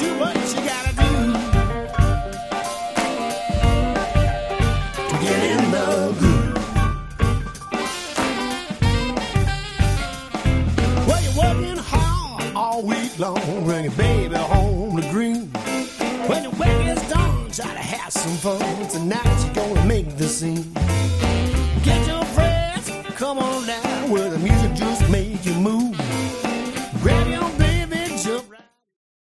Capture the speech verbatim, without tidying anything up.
do what you gotta do to get in the groove. Well, you're working hard all week long, bringing baby home to green. When the work is done, try to have some fun. Tonight you're gonna make the scene. Get your friends, come on down.